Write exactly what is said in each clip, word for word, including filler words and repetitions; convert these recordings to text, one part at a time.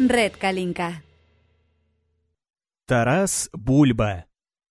Red Kalinka. Тарас Бульба.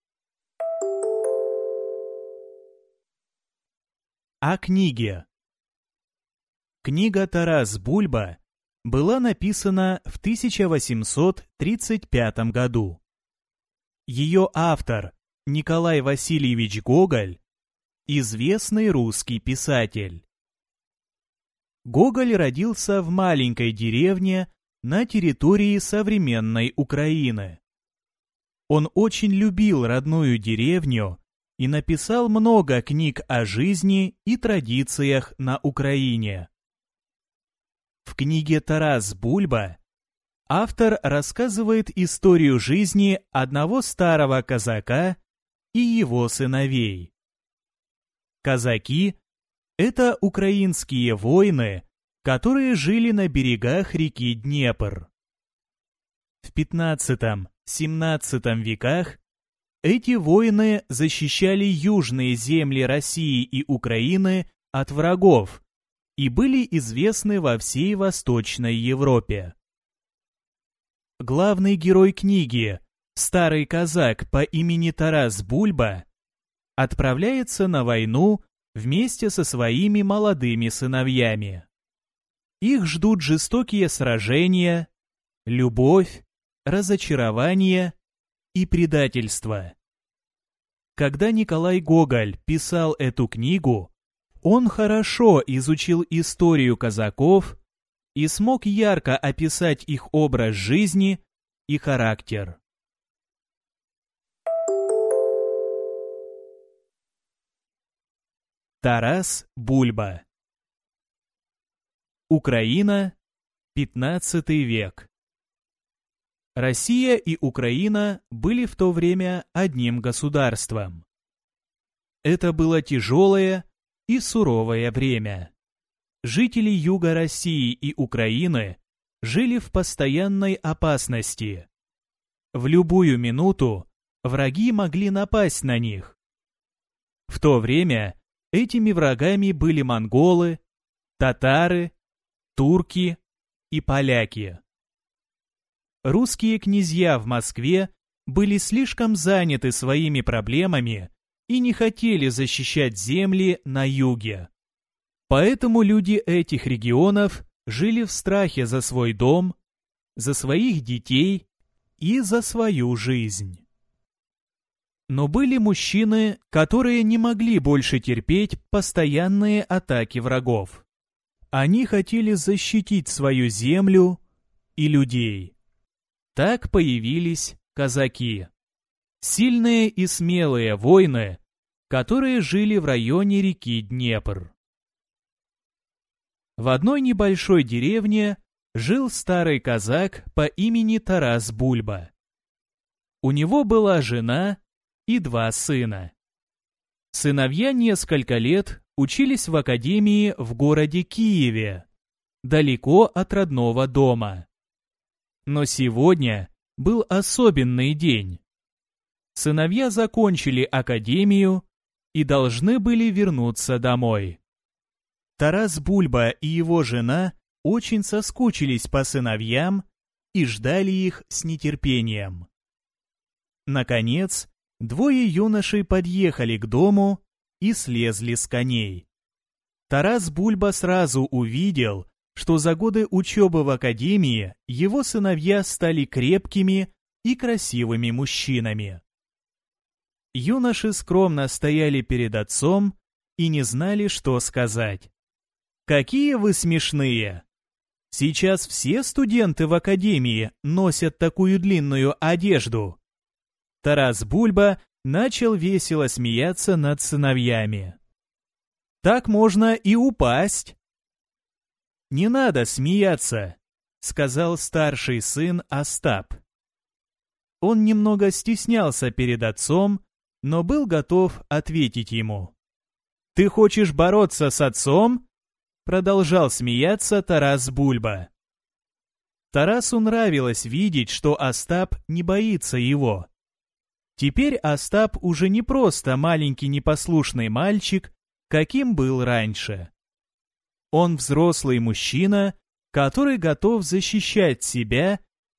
О книге. Книга «Тарас Бульба» была написана в тысяча восемьсот тридцать пятом году. Ее автор Николай Васильевич Гоголь – известный русский писатель. Гоголь родился в маленькой деревне на территории современной Украины. Он очень любил родную деревню и написал много книг о жизни и традициях на Украине. В книге «Тарас Бульба» автор рассказывает историю жизни одного старого казака и его сыновей. Казаки – это украинские воины, которые жили на берегах реки Днепр. В пятнадцатом-семнадцатом веках эти воины защищали южные земли России и Украины от врагов и были известны во всей Восточной Европе. Главный герой книги, старый казак по имени Тарас Бульба, отправляется на войну вместе со своими молодыми сыновьями. Их ждут жестокие сражения, любовь, разочарование и предательство. Когда Николай Гоголь писал эту книгу, он хорошо изучил историю казаков и смог ярко описать их образ жизни и характер. Тарас Бульба. Украина, пятнадцатый век. Россия и Украина были в то время одним государством. Это было тяжелое и суровое время. Жители юга России и Украины жили в постоянной опасности. В любую минуту враги могли напасть на них. В то время этими врагами были монголы, татары, турки и поляки. Русские князья в Москве были слишком заняты своими проблемами и не хотели защищать земли на юге. Поэтому люди этих регионов жили в страхе за свой дом, за своих детей и за свою жизнь. Но были мужчины, которые не могли больше терпеть постоянные атаки врагов. Они хотели защитить свою землю и людей. Так появились казаки. Сильные и смелые воины, которые жили в районе реки Днепр. В одной небольшой деревне жил старый казак по имени Тарас Бульба. У него была жена и два сына. Сыновья несколько лет учились в академии в городе Киеве, далеко от родного дома. Но сегодня был особенный день. Сыновья закончили академию и должны были вернуться домой. Тарас Бульба и его жена очень соскучились по сыновьям и ждали их с нетерпением. Наконец, двое юношей подъехали к дому и слезли с коней. Тарас Бульба сразу увидел, что за годы учебы в академии его сыновья стали крепкими и красивыми мужчинами. Юноши скромно стояли перед отцом и не знали, что сказать. «Какие вы смешные! Сейчас все студенты в академии носят такую длинную одежду!» Тарас Бульба начал весело смеяться над сыновьями. «Так можно и упасть!» «Не надо смеяться», — сказал старший сын Остап. Он немного стеснялся перед отцом, но был готов ответить ему. «Ты хочешь бороться с отцом?» — продолжал смеяться Тарас Бульба. Тарасу нравилось видеть, что Остап не боится его. Теперь Остап уже не просто маленький непослушный мальчик, каким был раньше. Он взрослый мужчина, который готов защищать себя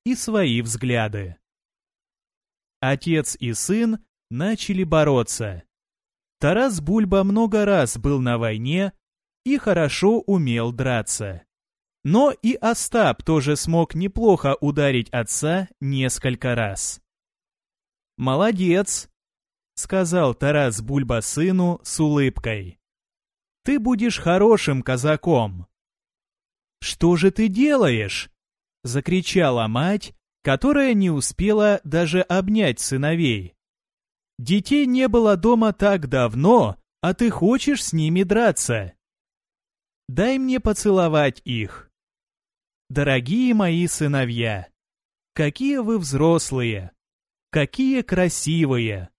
и свои взгляды. Отец и сын начали бороться. Тарас Бульба много раз был на войне и хорошо умел драться. Но и Остап тоже смог неплохо ударить отца несколько раз. «Молодец», — сказал Тарас Бульба сыну с улыбкой. «Ты будешь хорошим казаком». «Что же ты делаешь?» — закричала мать, которая не успела даже обнять сыновей. «Детей не было дома так давно, а ты хочешь с ними драться. Дай мне поцеловать их. Дорогие мои сыновья, какие вы взрослые, какие красивые!»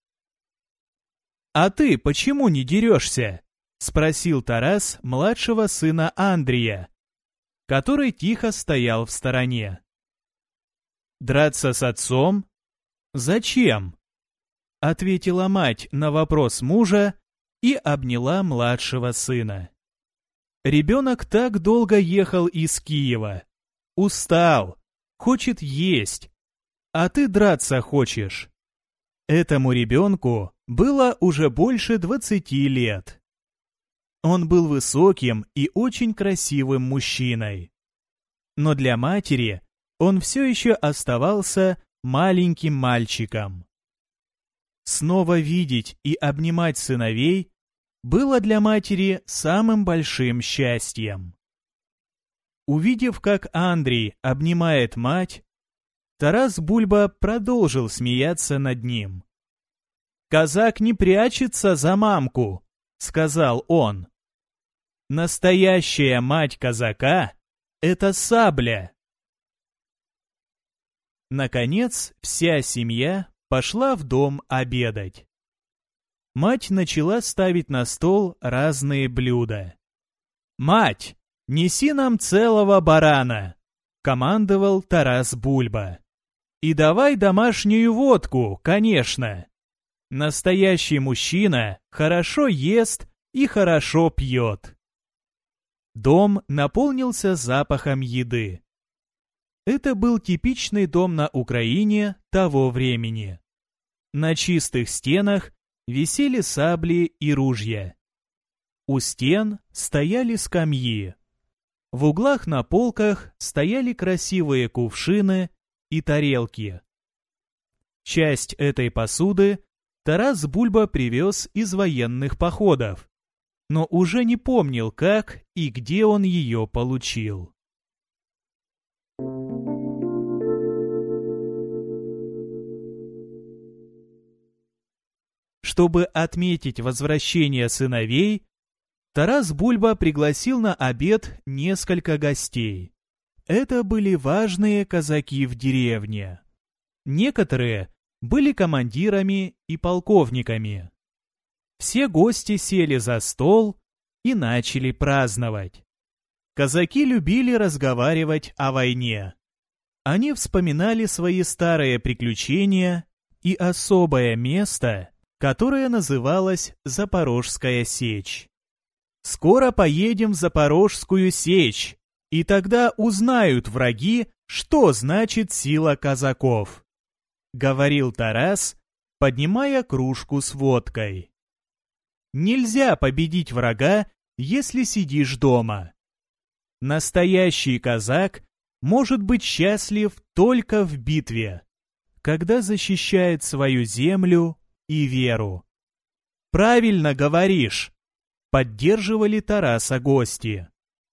«А ты почему не дерешься?» — спросил Тарас младшего сына Андрея, который тихо стоял в стороне. «Драться с отцом? Зачем?» — ответила мать на вопрос мужа и обняла младшего сына. Ребенок так долго ехал из Киева. Устал, хочет есть, а ты драться хочешь. Этому ребенку было уже больше двадцати лет. Он был высоким и очень красивым мужчиной. Но для матери он все еще оставался маленьким мальчиком. Снова видеть и обнимать сыновей было для матери самым большим счастьем. Увидев, как Андрей обнимает мать, Тарас Бульба продолжил смеяться над ним. «Казак не прячется за мамку», — сказал он. «Настоящая мать казака — это сабля». Наконец, вся семья пошла в дом обедать. Мать начала ставить на стол разные блюда. «Мать, неси нам целого барана!» — командовал Тарас Бульба. «И давай домашнюю водку, конечно. Настоящий мужчина хорошо ест и хорошо пьет». Дом наполнился запахом еды. Это был типичный дом на Украине того времени. На чистых стенах висели сабли и ружья. У стен стояли скамьи. В углах на полках стояли красивые кувшины и тарелки. Часть этой посуды Тарас Бульба привез из военных походов, но уже не помнил, как и где он ее получил. Чтобы отметить возвращение сыновей, Тарас Бульба пригласил на обед несколько гостей. Это были важные казаки в деревне. Некоторые были командирами и полковниками. Все гости сели за стол и начали праздновать. Казаки любили разговаривать о войне. Они вспоминали свои старые приключения и особое место, которое называлось Запорожская сечь. «Скоро поедем в Запорожскую сечь, и тогда узнают враги, что значит сила казаков», — говорил Тарас, поднимая кружку с водкой. «Нельзя победить врага, если сидишь дома. Настоящий казак может быть счастлив только в битве, когда защищает свою землю и веру». «Правильно говоришь», — поддерживали Тараса гости.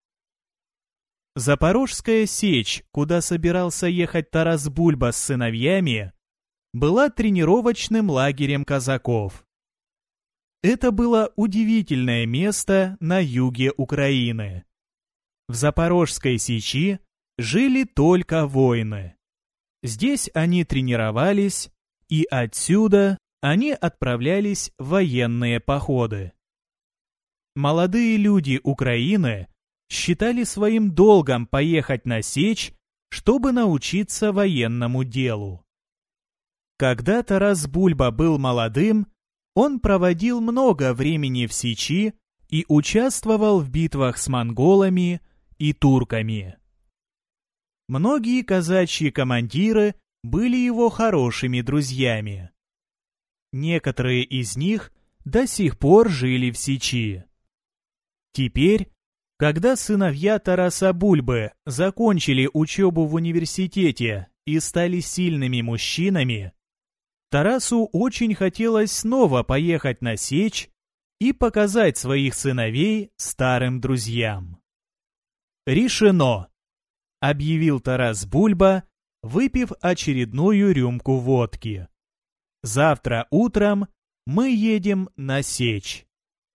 Запорожская сечь, куда собирался ехать Тарас Бульба с сыновьями, была тренировочным лагерем казаков. Это было удивительное место на юге Украины. В Запорожской сечи жили только воины. Здесь они тренировались, и отсюда они отправлялись в военные походы. Молодые люди Украины считали своим долгом поехать на сечь, чтобы научиться военному делу. Когда Тарас Бульба был молодым, он проводил много времени в сечи и участвовал в битвах с монголами и турками. Многие казачьи командиры были его хорошими друзьями. Некоторые из них до сих пор жили в Сечи. Теперь, когда сыновья Тараса Бульбы закончили учебу в университете и стали сильными мужчинами, Тарасу очень хотелось снова поехать на Сечь и показать своих сыновей старым друзьям. «Решено!» — объявил Тарас Бульба, выпив очередную рюмку водки. «Завтра утром мы едем на Сечь».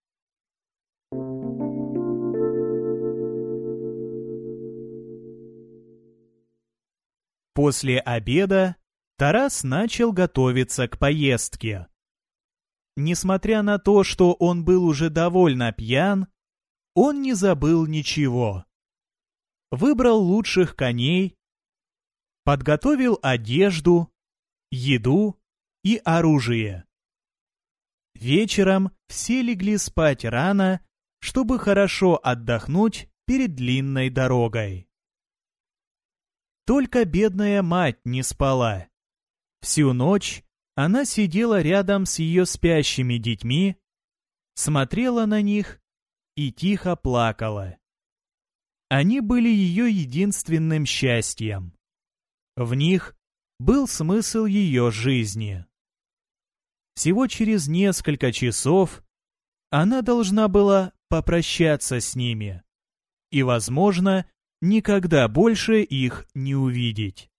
После обеда Тарас начал готовиться к поездке. Несмотря на то, что он был уже довольно пьян, он не забыл ничего. Выбрал лучших коней, подготовил одежду, еду и оружие. Вечером все легли спать рано, чтобы хорошо отдохнуть перед длинной дорогой. Только бедная мать не спала. Всю ночь она сидела рядом с ее спящими детьми, смотрела на них и тихо плакала. Они были ее единственным счастьем. В них был смысл ее жизни. Всего через несколько часов она должна была попрощаться с ними и, возможно, никогда больше их не увидеть.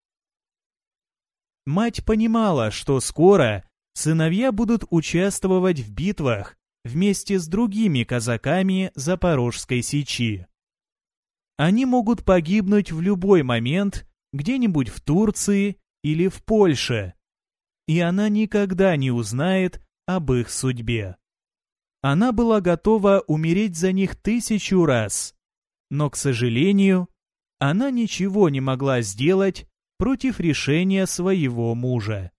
Мать понимала, что скоро сыновья будут участвовать в битвах вместе с другими казаками Запорожской Сечи. Они могут погибнуть в любой момент где-нибудь в Турции или в Польше, и она никогда не узнает об их судьбе. Она была готова умереть за них тысячу раз, но, к сожалению, она ничего не могла сделать против решения своего мужа.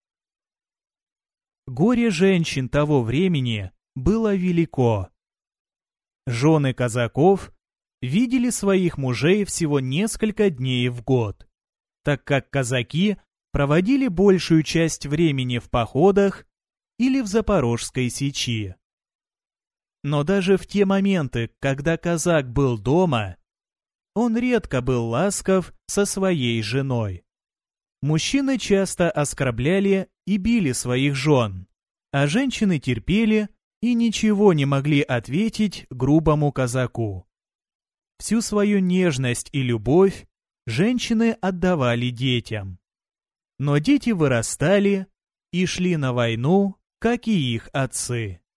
Горе женщин того времени было велико. Жены казаков видели своих мужей всего несколько дней в год, так как казаки проводили большую часть времени в походах или в Запорожской Сечи. Но даже в те моменты, когда казак был дома, он редко был ласков со своей женой. Мужчины часто оскорбляли и били своих жен, а женщины терпели и ничего не могли ответить грубому казаку. Всю свою нежность и любовь женщины отдавали детям. Но дети вырастали и шли на войну, как и их отцы.